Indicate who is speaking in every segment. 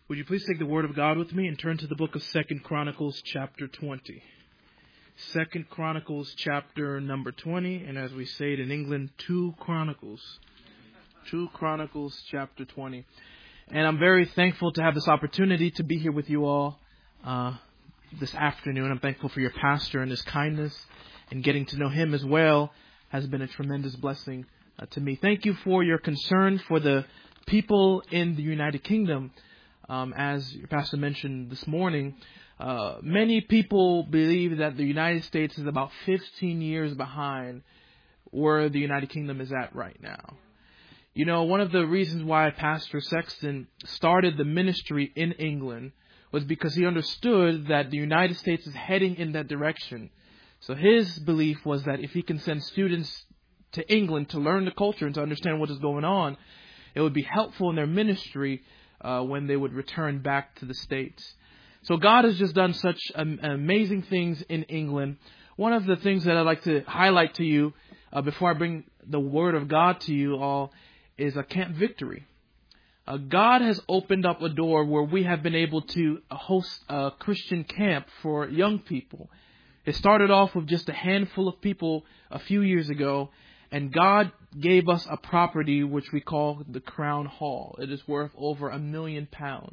Speaker 1: Would you please take the Word of God with me and turn to the book of 2 Chronicles chapter 20. 2 Chronicles chapter number 20, and as we say it in England, 2 Chronicles. 2 Chronicles chapter 20. And I'm very thankful to have this opportunity to be here with you all this afternoon. I'm thankful for your pastor and his kindness, and getting to know him as well has been a tremendous blessing to me. Thank you for your concern for the people in the United Kingdom. As your pastor mentioned this morning, many people believe that the United States is about 15 years behind where the United Kingdom is at right now. You know, one of the reasons why Pastor Sexton started the ministry in England was because he understood that the United States is heading in that direction. So his belief was that if he can send students to England to learn the culture and to understand what is going on, it would be helpful in their ministry when they would return back to the States. So God has just done such amazing things in England. One of the things that I'd like to highlight to you before I bring the Word of God to you all is a Camp Victory. God has opened up a door where we have been able to host a Christian camp for young people. It started off with just a handful of people a few years ago, and God gave us a property which we call the Crown Hall. It is worth over £1 million.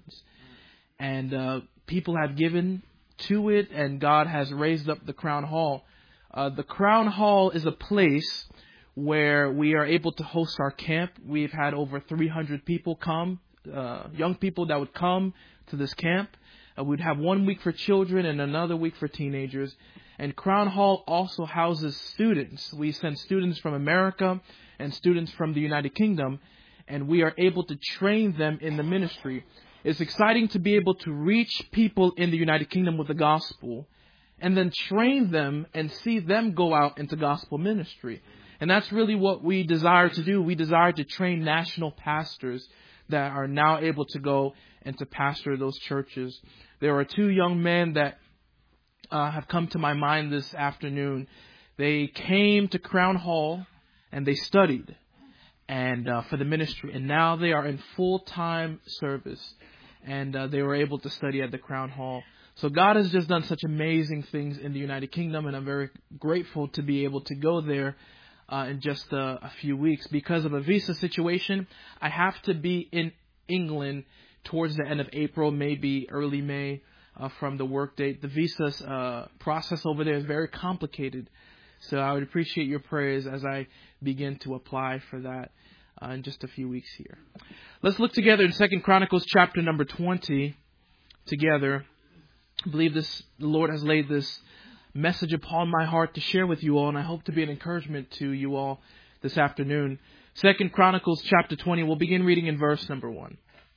Speaker 1: And people have given to it, and God has raised up the Crown Hall. The Crown Hall is a place where we are able to host our camp. We've had over 300 people come, young people that would come to this camp. We'd have 1 week for children and another week for teenagers. And Crown Hall also houses students. We send students from America and students from the United Kingdom, and we are able to train them in the ministry. It's exciting to be able to reach people in the United Kingdom with the gospel and then train them and see them go out into gospel ministry. And that's really what we desire to do. We desire to train national pastors that are now able to go and to pastor those churches. There are 2 young men that have come to my mind this afternoon. They came to Crown Hall and they studied and for the ministry, and now they are in full-time service, and they were able to study at the Crown Hall. So God has just done such amazing things in the United Kingdom, and I'm very grateful to be able to go there in just a few weeks. Because of a visa situation, I have to be in England towards the end of April, maybe early May. From the work date. The visa process over there is very complicated. So I would appreciate your prayers as I begin to apply for that in just a few weeks here. Let's look together in 2 Chronicles chapter number 20 together. I believe the Lord has laid this message upon my heart to share with you all, and I hope to be an encouragement to you all this afternoon. 2 Chronicles chapter 20, we'll begin reading in verse number 1.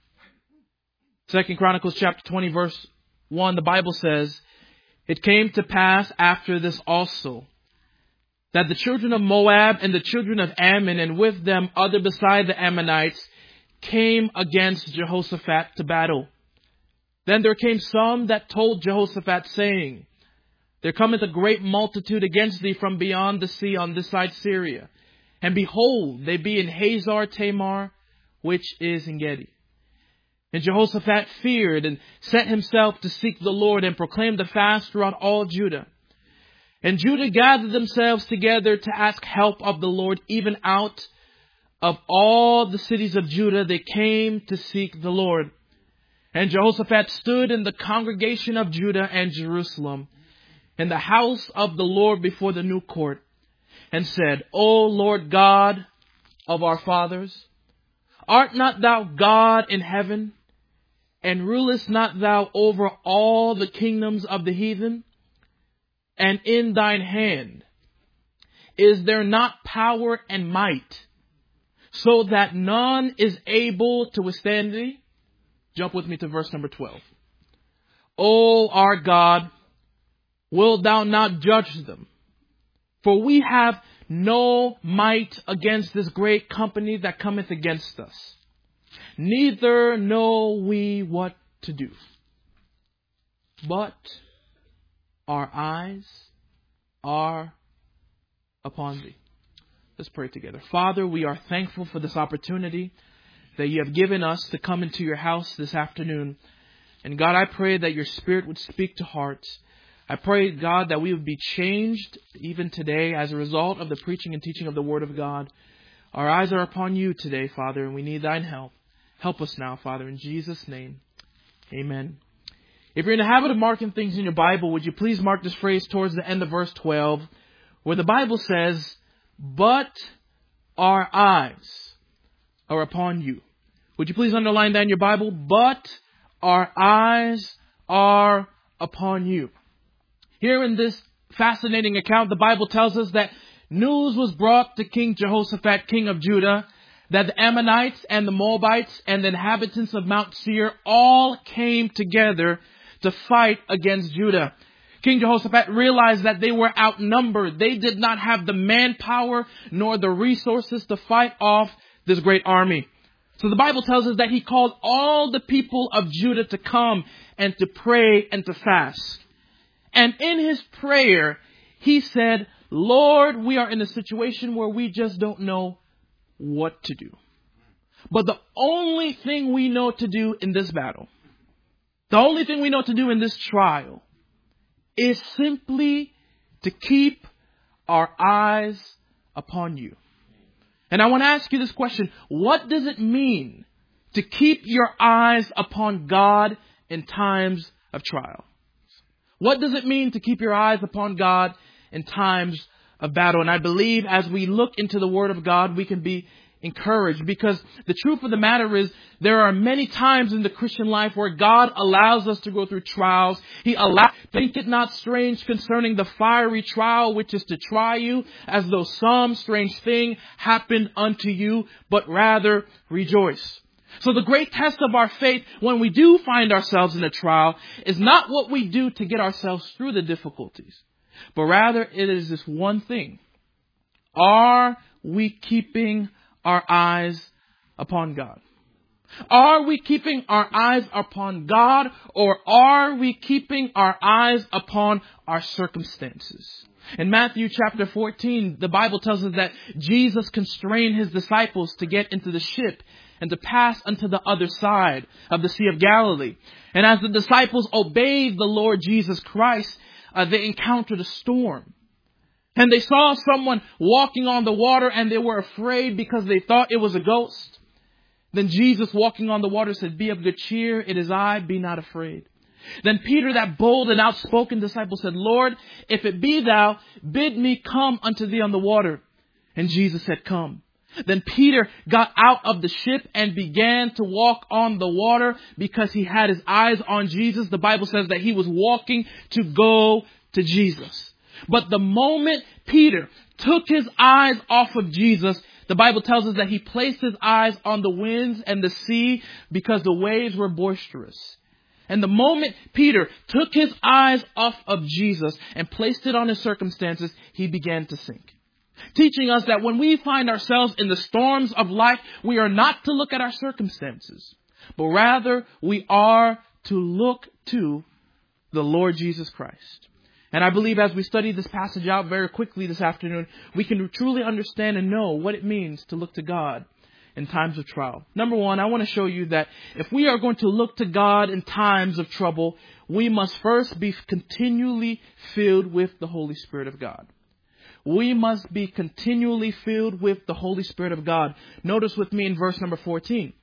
Speaker 1: 2 Chronicles chapter 20, verse 1, the Bible says, "It came to pass after this also, that the children of Moab and the children of Ammon, and with them other beside the Ammonites, came against Jehoshaphat to battle. Then there came some that told Jehoshaphat, saying, There cometh a great multitude against thee from beyond the sea on this side Syria. And behold, they be in Hazar Tamar, which is En Gedi. And Jehoshaphat feared and set himself to seek the Lord and proclaimed a fast throughout all Judah. And Judah gathered themselves together to ask help of the Lord. Even out of all the cities of Judah, they came to seek the Lord. And Jehoshaphat stood in the congregation of Judah and Jerusalem in the house of the Lord before the new court, and said, O Lord God of our fathers, art not thou God in heaven? And rulest not thou over all the kingdoms of the heathen? And in thine hand is there not power and might, so that none is able to withstand thee? Jump with me to verse number 12. O our God, wilt thou not judge them? For we have no might against this great company that cometh against us. Neither know we what to do. But our eyes are upon thee." Let's pray together. Father, we are thankful for this opportunity that you have given us to come into your house this afternoon. And God, I pray that your Spirit would speak to hearts. I pray, God, that we would be changed even today as a result of the preaching and teaching of the Word of God. Our eyes are upon you today, Father, and we need thine help. Help us now, Father, in Jesus' name. Amen. If you're in the habit of marking things in your Bible, would you please mark this phrase towards the end of verse 12, where the Bible says, "But our eyes are upon you." Would you please underline that in your Bible? But our eyes are upon you. Here in this fascinating account, the Bible tells us that news was brought to King Jehoshaphat, king of Judah, that the Ammonites and the Moabites and the inhabitants of Mount Seir all came together to fight against Judah. King Jehoshaphat realized that they were outnumbered. They did not have the manpower nor the resources to fight off this great army. So the Bible tells us that he called all the people of Judah to come and to pray and to fast. And in his prayer, he said, "Lord, we are in a situation where we just don't know what to do. But the only thing we know to do in this battle, the only thing we know to do in this trial is simply to keep our eyes upon you." And I want to ask you this question. What does it mean to keep your eyes upon God in times of trial? What does it mean to keep your eyes upon God in times of battle? And I believe as we look into the Word of God, we can be encouraged, because the truth of the matter is there are many times in the Christian life where God allows us to go through trials. He allows, think it not strange concerning the fiery trial which is to try you, as though some strange thing happened unto you, but rather rejoice. So the great test of our faith when we do find ourselves in a trial is not what we do to get ourselves through the difficulties, but rather it is this one thing. Are we keeping our eyes upon God? Are we keeping our eyes upon God, or are we keeping our eyes upon our circumstances? In Matthew chapter 14, the Bible tells us that Jesus constrained his disciples to get into the ship and to pass unto the other side of the Sea of Galilee. And as the disciples obeyed the Lord Jesus Christ, they encountered a storm. And they saw someone walking on the water, and they were afraid because they thought it was a ghost. Then Jesus, walking on the water, said, "Be of good cheer. It is I. Be not afraid." Then Peter, that bold and outspoken disciple, said, "Lord, if it be thou, bid me come unto thee on the water." And Jesus said, "Come." Then Peter got out of the ship and began to walk on the water because he had his eyes on Jesus. The Bible says that he was walking to go to Jesus. But the moment Peter took his eyes off of Jesus, the Bible tells us that he placed his eyes on the winds and the sea because the waves were boisterous. And the moment Peter took his eyes off of Jesus and placed it on his circumstances, he began to sink. Teaching us that when we find ourselves in the storms of life, we are not to look at our circumstances, but rather we are to look to the Lord Jesus Christ. And I believe as we study this passage out very quickly this afternoon, we can truly understand and know what it means to look to God in times of trial. Number one, I want to show you that if we are going to look to God in times of trouble, we must first be continually filled with the Holy Spirit of God. We must be continually filled with the Holy Spirit of God. Notice with me in verse number 14.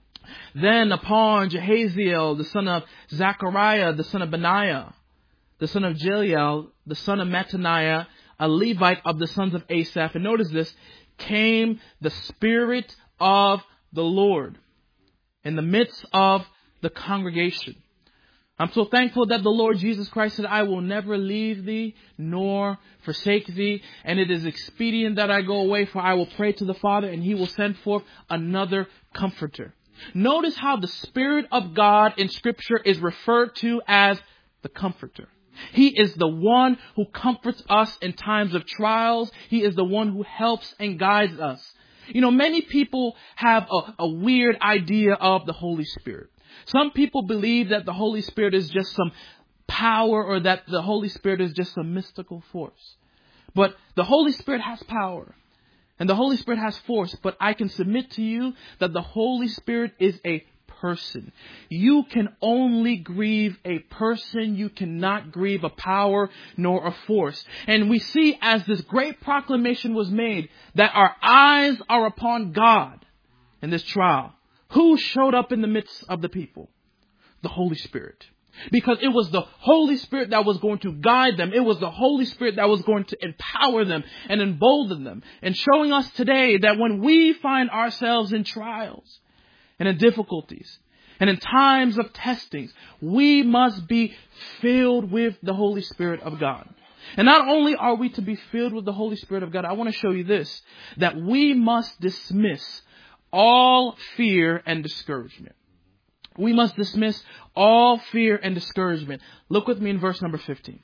Speaker 1: Then upon Jehaziel, the son of Zechariah, the son of Benaiah, the son of Jeiel, the son of Mattaniah, a Levite of the sons of Asaph. And notice this, came the Spirit of the Lord in the midst of the congregation. I'm so thankful that the Lord Jesus Christ said, "I will never leave thee nor forsake thee. And it is expedient that I go away, for I will pray to the Father, and he will send forth another comforter." Notice how the Spirit of God in Scripture is referred to as the comforter. He is the one who comforts us in times of trials. He is the one who helps and guides us. You know, many people have a weird idea of the Holy Spirit. Some people believe that the Holy Spirit is just some power, or that the Holy Spirit is just a mystical force. But the Holy Spirit has power. And the Holy Spirit has force, but I can submit to you that the Holy Spirit is a person. You can only grieve a person. You cannot grieve a power nor a force. And we see as this great proclamation was made that our eyes are upon God in this trial. Who showed up in the midst of the people? The Holy Spirit. Because it was the Holy Spirit that was going to guide them. It was the Holy Spirit that was going to empower them and embolden them. And showing us today that when we find ourselves in trials and in difficulties and in times of testings, we must be filled with the Holy Spirit of God. And not only are we to be filled with the Holy Spirit of God, I want to show you this, that we must dismiss all fear and discouragement. We must dismiss all fear and discouragement. Look with me in verse number 15.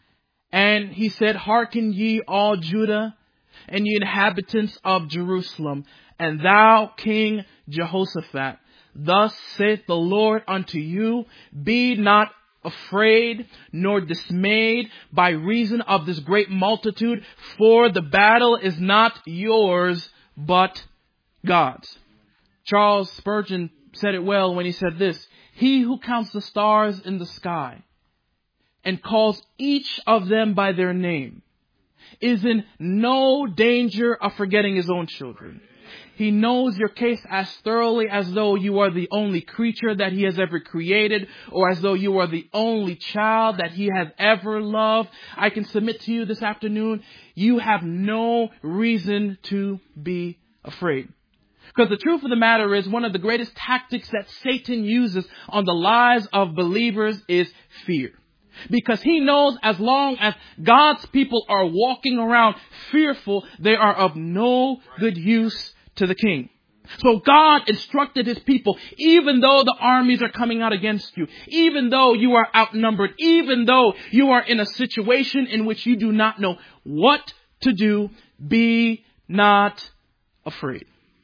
Speaker 1: And he said, hearken ye all Judah and ye inhabitants of Jerusalem, and thou King Jehoshaphat. Thus saith the Lord unto you, be not afraid nor dismayed by reason of this great multitude, for the battle is not yours, but God's. Charles Spurgeon said it well when he said this, he who counts the stars in the sky and calls each of them by their name is in no danger of forgetting his own children. He knows your case as thoroughly as though you are the only creature that he has ever created, or as though you are the only child that he has ever loved. I can submit to you this afternoon, you have no reason to be afraid. Because the truth of the matter is, one of the greatest tactics that Satan uses on the lives of believers is fear. Because he knows as long as God's people are walking around fearful, they are of no good use to the king. So God instructed his people, even though the armies are coming out against you, even though you are outnumbered, even though you are in a situation in which you do not know what to do, be not afraid.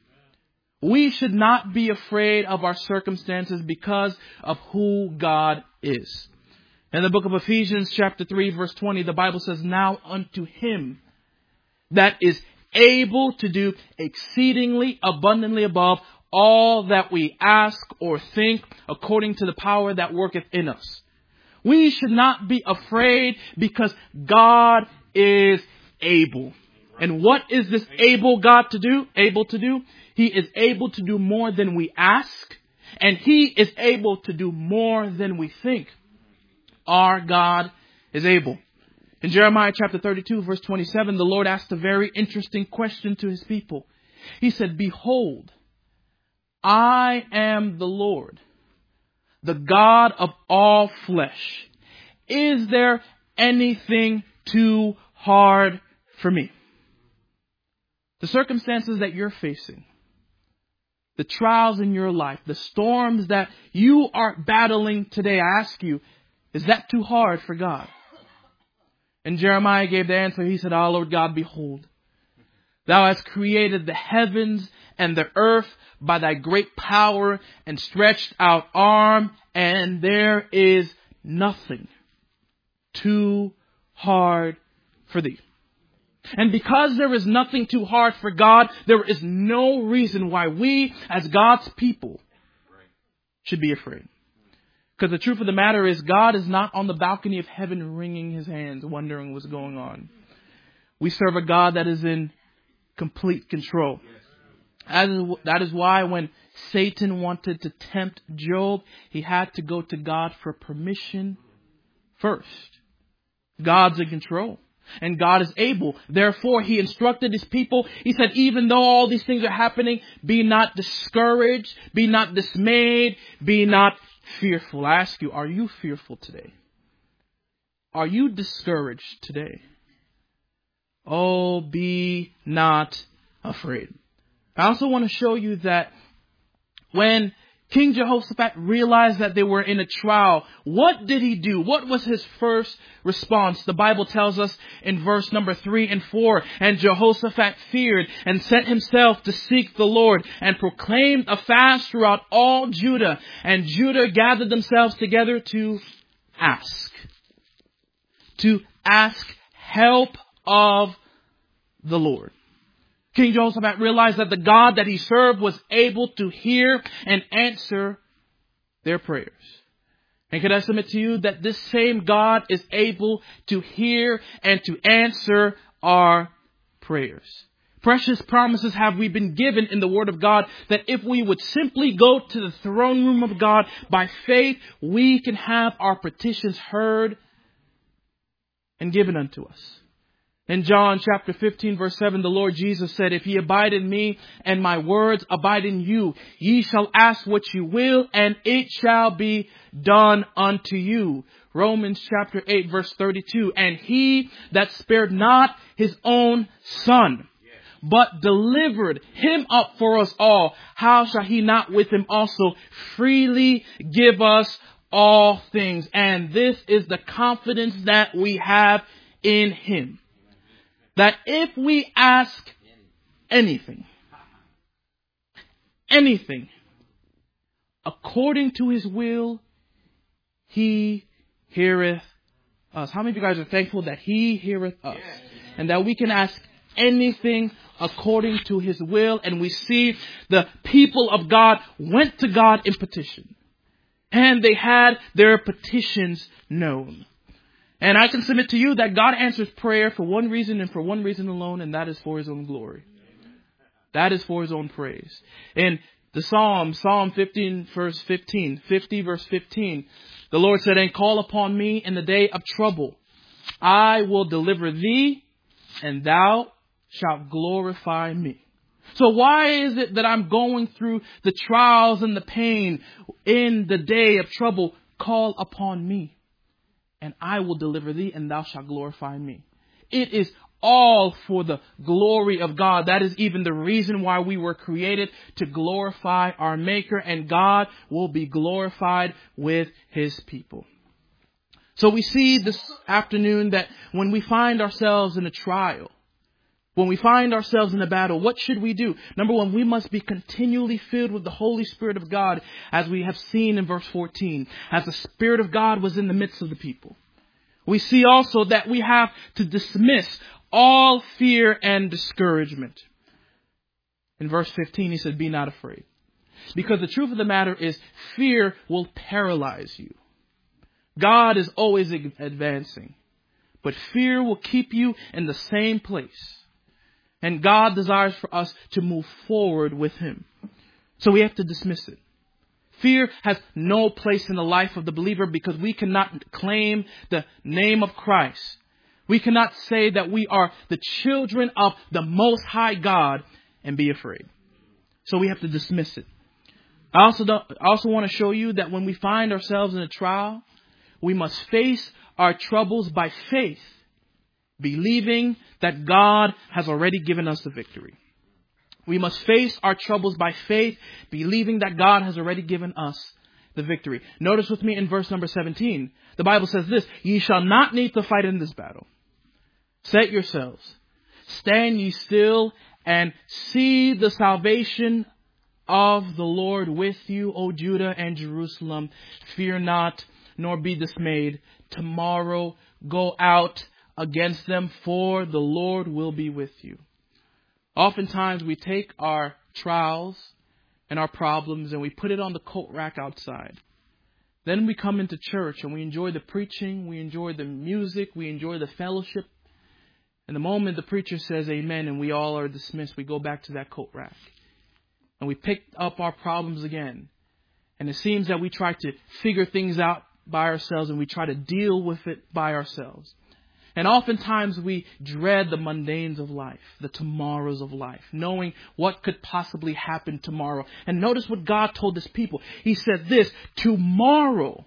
Speaker 1: We should not be afraid of our circumstances because of who God is. In the book of Ephesians chapter 3 verse 20, the Bible says, now unto him that is able to do exceedingly abundantly above all that we ask or think, according to the power that worketh in us. We should not be afraid because God is able. And what is this able God to do? Able to do? He is able to do more than we ask, and he is able to do more than we think. Our God is able. In Jeremiah chapter 32, verse 27, the Lord asked a very interesting question to his people. He said, behold, I am the Lord, the God of all flesh. Is there anything too hard for me? The circumstances that you're facing, the trials in your life, the storms that you are battling today, I ask you, is that too hard for God? And Jeremiah gave the answer. He said, "Ah, Lord God, behold, thou hast created the heavens and the earth by thy great power and stretched out arm, and there is nothing too hard for thee." And because there is nothing too hard for God, there is no reason why we, as God's people, should be afraid. Because the truth of the matter is, God is not on the balcony of heaven wringing his hands, wondering what's going on. We serve a God that is in complete control. That is why when Satan wanted to tempt Job, he had to go to God for permission first. God's in control. And God is able. Therefore, he instructed his people. He said, even though all these things are happening, be not discouraged, be not dismayed, be not fearful. I ask you, are you fearful today? Are you discouraged today? Oh, be not afraid. I also want to show you that when King Jehoshaphat realized that they were in a trial, what did he do? What was his first response? The Bible tells us in verse number 3 and 4, and Jehoshaphat feared and set himself to seek the Lord and proclaimed a fast throughout all Judah. And Judah gathered themselves together to ask help of the Lord. King Jehoshaphat realized that the God that he served was able to hear and answer their prayers. And can I submit to you that this same God is able to hear and to answer our prayers? Precious promises have we been given in the Word of God that if we would simply go to the throne room of God by faith, we can have our petitions heard and given unto us. In John chapter 15 verse 7, the Lord Jesus said, if ye abide in me and my words abide in you, ye shall ask what you will and it shall be done unto you. Romans chapter 8 verse 32, and he that spared not his own son, but delivered him up for us all, how shall he not with him also freely give us all things? And this is the confidence that we have in him. That if we ask anything, according to his will, he heareth us. How many of you guys are thankful that he heareth us? And that we can ask anything according to his will. And we see the people of God went to God in petition. And they had their petitions known. And I can submit to you that God answers prayer for one reason and for one reason alone, and that is for his own glory. That is for his own praise. In the Psalm 50 verse 15, the Lord said, and call upon me in the day of trouble. I will deliver thee, and thou shalt glorify me. So why is it that I'm going through the trials and the pain in the day of trouble? Call upon me, and I will deliver thee, and thou shalt glorify me. It is all for the glory of God. That is even the reason why we were created, to glorify our Maker, and God will be glorified with his people. So we see this afternoon that when we find ourselves in a trial, when we find ourselves in a battle, what should we do? Number one, we must be continually filled with the Holy Spirit of God, as we have seen in verse 14, as the Spirit of God was in the midst of the people. We see also that we have to dismiss all fear and discouragement. In verse 15, he said, be not afraid. Because the truth of the matter is, fear will paralyze you. God is always advancing, but fear will keep you in the same place. And God desires for us to move forward with him. So we have to dismiss it. Fear has no place in the life of the believer, because we cannot claim the name of Christ. We cannot say that we are the children of the Most High God and be afraid. So we have to dismiss it. I also want to show you that when we find ourselves in a trial, we must face our troubles by faith, believing that God has already given us the victory. We must face our troubles by faith, believing that God has already given us the victory. Notice with me in verse number 17. The Bible says this, ye shall not need to fight in this battle. Set yourselves, stand ye still, and see the salvation of the Lord with you, O Judah and Jerusalem. Fear not, nor be dismayed. Tomorrow go out against them, for the Lord will be with you. Oftentimes we take our trials and our problems and we put it on the coat rack outside. Then we come into church and we enjoy the preaching, we enjoy the music, we enjoy the fellowship. And the moment the preacher says amen and we all are dismissed, we go back to that coat rack. And we pick up our problems again. And it seems that we try to figure things out by ourselves and we try to deal with it by ourselves. And oftentimes we dread the mundanes of life, the tomorrows of life, knowing what could possibly happen tomorrow. And notice what God told his people. He said this, tomorrow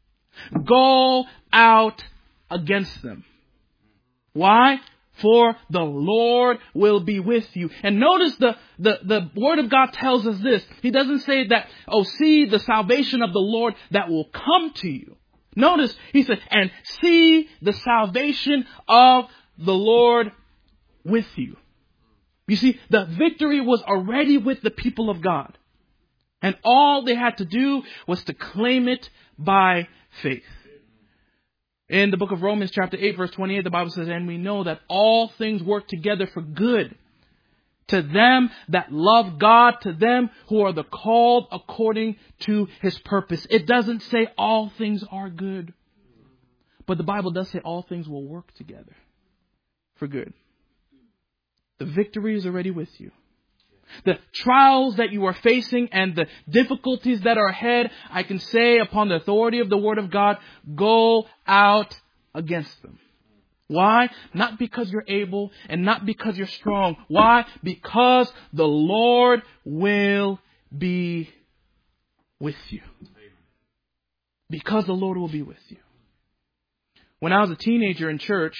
Speaker 1: go out against them. Why? For the Lord will be with you. And notice the word of God tells us this. He doesn't say that, oh, see the salvation of the Lord that will come to you. Notice, he said, and see the salvation of the Lord with you. You see, the victory was already with the people of God. And all they had to do was to claim it by faith. In the book of Romans chapter 8 verse 28, the Bible says, and we know that all things work together for good To them that love God, to them who are the called according to His purpose. It doesn't say all things are good. But the Bible does say all things will work together for good. The victory is already with you. The trials that you are facing and the difficulties that are ahead, I can say upon the authority of the Word of God, go out against them. Why? Not because you're able and not because you're strong. Why? Because the Lord will be with you. Because the Lord will be with you. When I was a teenager in church,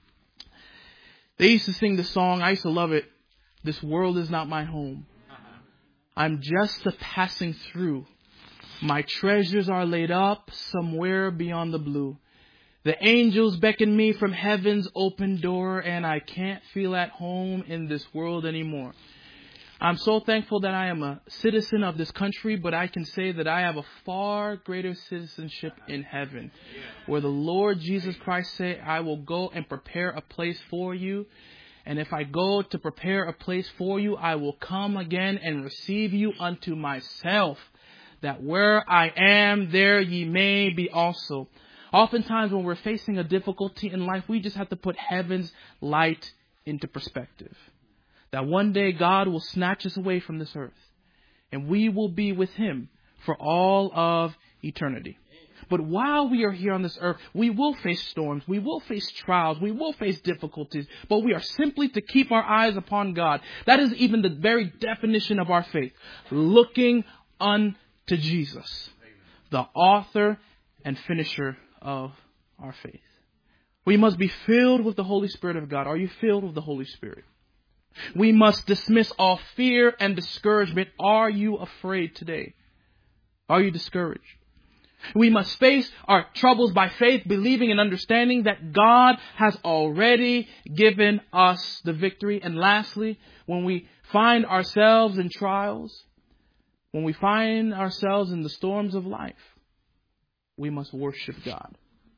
Speaker 1: they used to sing the song, I used to love it, "This world is not my home. I'm just a passing through. My treasures are laid up somewhere beyond the blue. The angels beckon me from heaven's open door, and I can't feel at home in this world anymore. I'm so thankful that I am a citizen of this country, but I can say that I have a far greater citizenship in heaven, where the Lord Jesus Christ said, I will go and prepare a place for you. And if I go to prepare a place for you, I will come again and receive you unto myself, that where I am, there ye may be also." Oftentimes when we're facing a difficulty in life, we just have to put heaven's light into perspective. That one day God will snatch us away from this earth and we will be with Him for all of eternity. But while we are here on this earth, we will face storms, we will face trials, we will face difficulties, but we are simply to keep our eyes upon God. That is even the very definition of our faith. Looking unto Jesus, the author and finisher of our faith. We must be filled with the Holy Spirit of God. Are you filled with the Holy Spirit? We must dismiss all fear and discouragement. Are you afraid today? Are you discouraged? We must face our troubles by faith, believing and understanding that God has already given us the victory. And lastly, when we find ourselves in trials, when we find ourselves in the storms of life, we must worship God.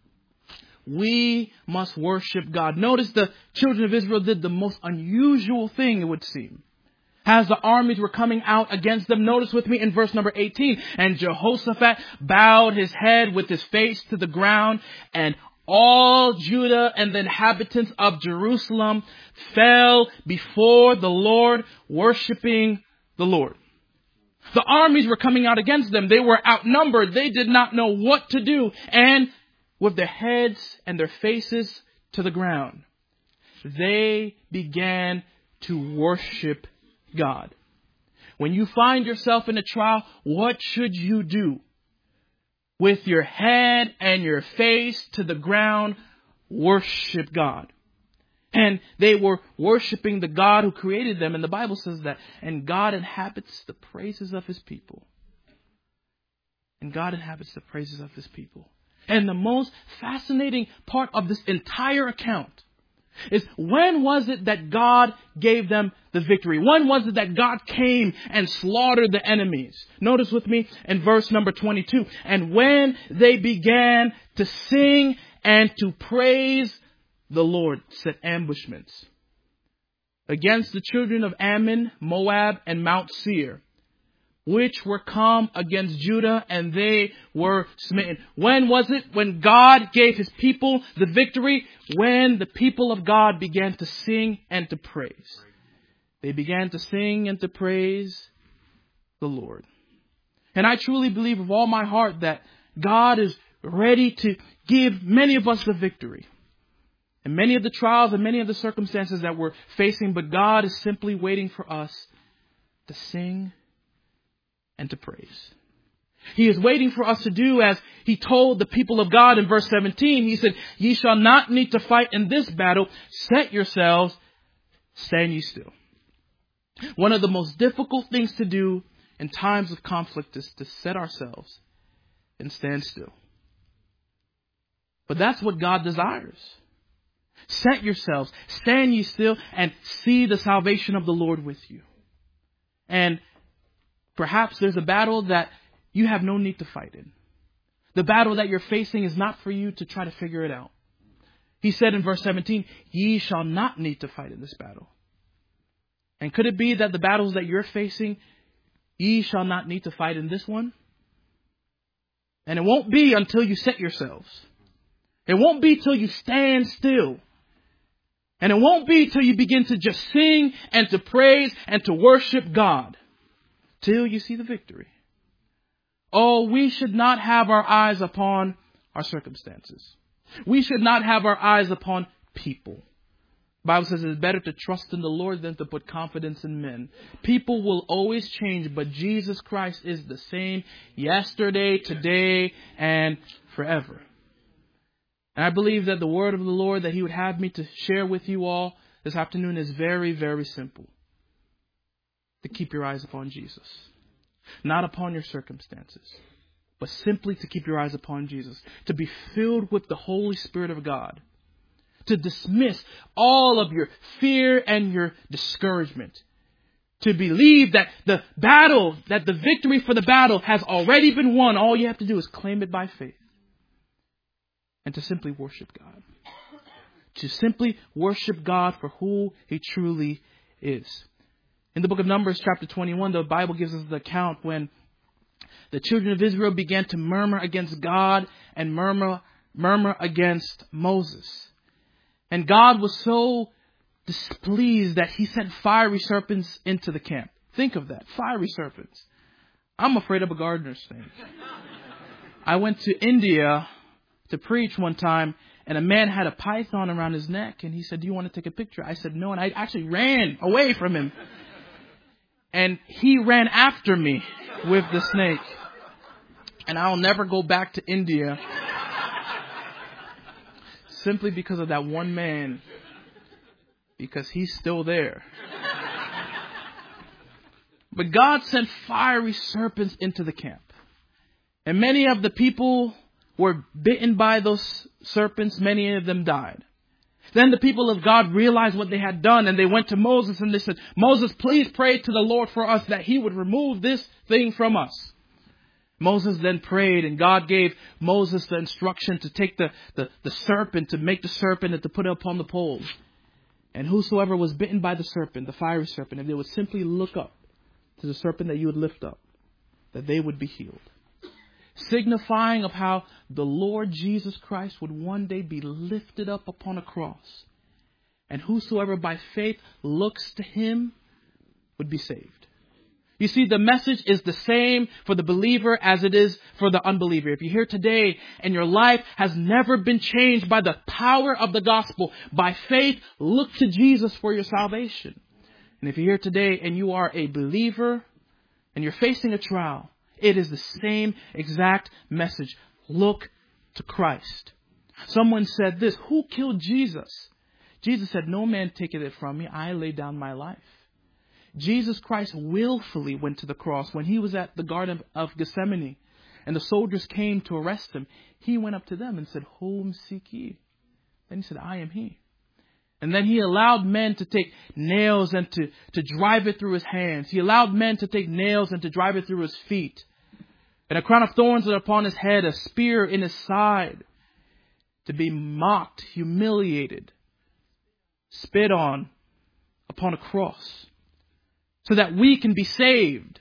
Speaker 1: We must worship God. Notice the children of Israel did the most unusual thing, it would seem. As the armies were coming out against them, notice with me in verse number 18. And Jehoshaphat bowed his head with his face to the ground, and all Judah and the inhabitants of Jerusalem fell before the Lord, worshiping the Lord. The armies were coming out against them. They were outnumbered. They did not know what to do. And with their heads and their faces to the ground, they began to worship God. When you find yourself in a trial, what should you do? With your head and your face to the ground, worship God. And they were worshiping the God who created them. And the Bible says that, and God inhabits the praises of His people. And God inhabits the praises of His people. And the most fascinating part of this entire account is, when was it that God gave them the victory? When was it that God came and slaughtered the enemies? Notice with me in verse number 22. And when they began to sing and to praise the Lord, set ambushments against the children of Ammon, Moab, and Mount Seir, which were come against Judah, and they were smitten. When was it when God gave His people the victory? When the people of God began to sing and to praise. They began to sing and to praise the Lord. And I truly believe with all my heart that God is ready to give many of us the victory. And many of the trials and many of the circumstances that we're facing, but God is simply waiting for us to sing and to praise. He is waiting for us to do as He told the people of God in verse 17. He said, "Ye shall not need to fight in this battle. Set yourselves, stand ye still." One of the most difficult things to do in times of conflict is to set ourselves and stand still. But that's what God desires. Set yourselves, stand ye still, and see the salvation of the Lord with you. And perhaps there's a battle that you have no need to fight in. The battle that you're facing is not for you to try to figure it out. He said in verse 17, "Ye shall not need to fight in this battle." And could it be that the battles that you're facing, ye shall not need to fight in this one? And it won't be until you set yourselves. It won't be till you stand still. And it won't be till you begin to just sing and to praise and to worship God till you see the victory. Oh, we should not have our eyes upon our circumstances. We should not have our eyes upon people. The Bible says it's better to trust in the Lord than to put confidence in men. People will always change, but Jesus Christ is the same yesterday, today, and forever. And I believe that the word of the Lord that He would have me to share with you all this afternoon is very, very simple. To keep your eyes upon Jesus. Not upon your circumstances, but simply to keep your eyes upon Jesus. To be filled with the Holy Spirit of God. To dismiss all of your fear and your discouragement. To believe that the battle, that the victory for the battle has already been won. All you have to do is claim it by faith. And to simply worship God. To simply worship God for who He truly is. In the book of Numbers, chapter 21, the Bible gives us the account when the children of Israel began to murmur against God and murmur against Moses. And God was so displeased that He sent fiery serpents into the camp. Think of that. Fiery serpents. I'm afraid of a gardener's snake. I went to India to preach one time, and a man had a python around his neck, and he said, "Do you want to take a picture?" I said, "No," and I actually ran away from him. And he ran after me with the snake. And I'll never go back to India simply because of that one man. Because he's still there. But God sent fiery serpents into the camp. And many of the people were bitten by those serpents. Many of them died. Then the people of God realized what they had done, and they went to Moses and they said, "Moses, please pray to the Lord for us that He would remove this thing from us." Moses then prayed, and God gave Moses the instruction to take the serpent, to make the serpent and to put it upon the pole. And whosoever was bitten by the serpent, the fiery serpent, if they would simply look up to the serpent that you would lift up, that they would be healed. Signifying of how the Lord Jesus Christ would one day be lifted up upon a cross. And whosoever by faith looks to Him would be saved. You see, the message is the same for the believer as it is for the unbeliever. If you're here today and your life has never been changed by the power of the gospel, by faith, look to Jesus for your salvation. And if you're here today and you are a believer and you're facing a trial, it is the same exact message. Look to Christ. Someone said this, "Who killed Jesus?" Jesus said, "No man taketh it from me. I lay down my life." Jesus Christ willfully went to the cross. When He was at the Garden of Gethsemane and the soldiers came to arrest Him, He went up to them and said, "Whom seek ye?" Then He said, "I am He." And then He allowed men to take nails and to drive it through His hands. He allowed men to take nails and to drive it through His feet. And a crown of thorns upon His head, a spear in His side, to be mocked, humiliated, spit on upon a cross, so that we can be saved.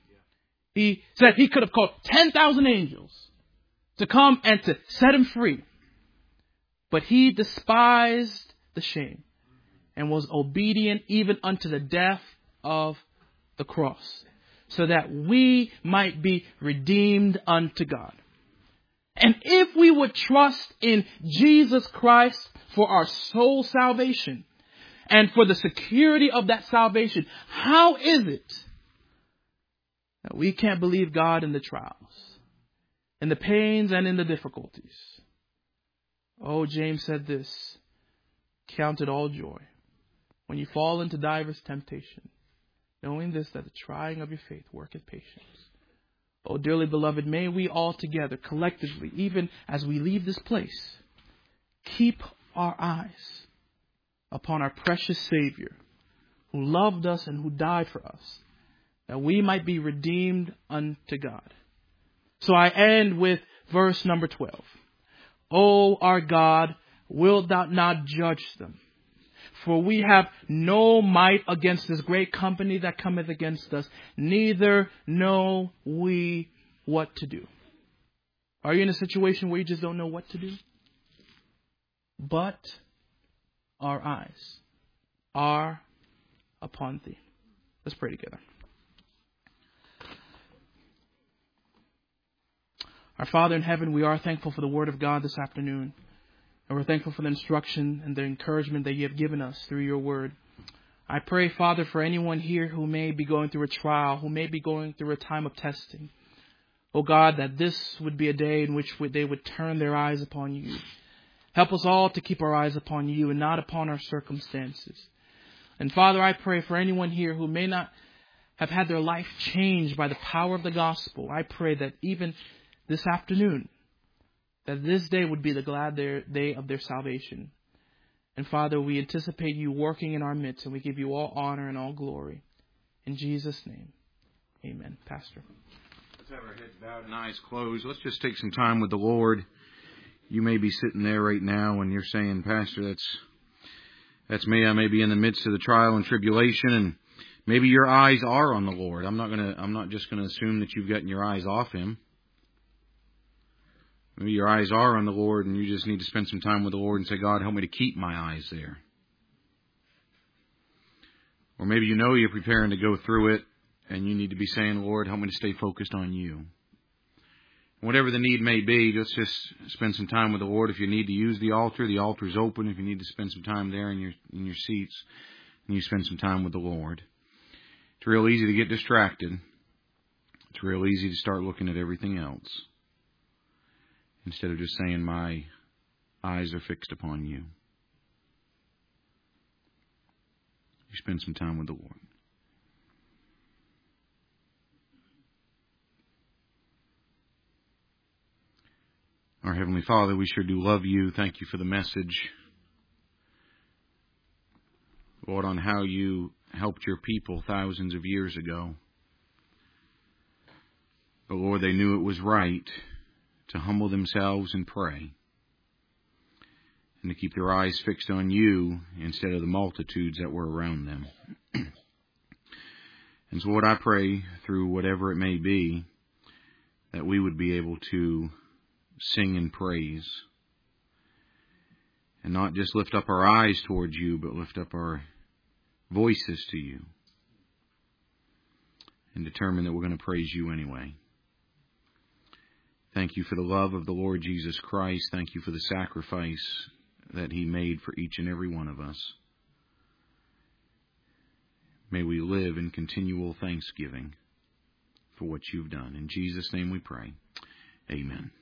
Speaker 1: He said He could have called 10,000 angels to come and to set Him free. But He despised the shame and was obedient even unto the death of the cross, so that we might be redeemed unto God. And if we would trust in Jesus Christ for our soul salvation and for the security of that salvation, how is it that we can't believe God in the trials, in the pains and in the difficulties? Oh, James said this, "Count it all joy when you fall into divers temptation, knowing this, that the trying of your faith worketh patience." Oh, dearly beloved, may we all together, collectively, even as we leave this place, keep our eyes upon our precious Savior, who loved us and who died for us, that we might be redeemed unto God. So I end with verse number 12. "O our God, wilt thou not judge them? For we have no might against this great company that cometh against us, neither know we what to do. Are you in a situation where you just don't know what to do? But our eyes are upon thee. Let's pray together. Our Father in heaven, we are thankful for the Word of God this afternoon. And we're thankful for the instruction and the encouragement that you have given us through your Word. I pray, Father, for anyone here who may be going through a trial, who may be going through a time of testing. Oh God, that this would be a day in which they would turn their eyes upon you. Help us all to keep our eyes upon you and not upon our circumstances. And Father, I pray for anyone here who may not have had their life changed by the power of the gospel. I pray that even this afternoon, that this day would be the glad day of their salvation. And Father, we anticipate you working in our midst, and we give you all honor and all glory. In Jesus' name, amen. Pastor.
Speaker 2: Let's have our heads bowed and eyes closed. Let's just take some time with the Lord. You may be sitting there right now and you're saying, Pastor, that's me. I may be in the midst of the trial and tribulation, and maybe your eyes are on the Lord. I'm not just gonna assume that you've gotten your eyes off Him. Maybe your eyes are on the Lord and you just need to spend some time with the Lord and say, God, help me to keep my eyes there. Or maybe you know you're preparing to go through it and you need to be saying, Lord, help me to stay focused on you. Whatever the need may be, let's just spend some time with the Lord. If you need to use the altar's open. If you need to spend some time there in your seats, and you spend some time with the Lord. It's real easy to get distracted. It's real easy to start looking at everything else, instead of just saying, my eyes are fixed upon you. You spend some time with the Lord. Our Heavenly Father, we sure do love you. Thank you for the message, Lord, on how you helped your people thousands of years ago. But Lord, they knew it was right to humble themselves and pray, and to keep their eyes fixed on you instead of the multitudes that were around them. And so, Lord, I pray through whatever it may be that we would be able to sing and praise, and not just lift up our eyes towards you, but lift up our voices to you, and determine that we're going to praise you anyway. Thank you for the love of the Lord Jesus Christ. Thank you for the sacrifice that He made for each and every one of us. May we live in continual thanksgiving for what you've done. In Jesus' name we pray. Amen.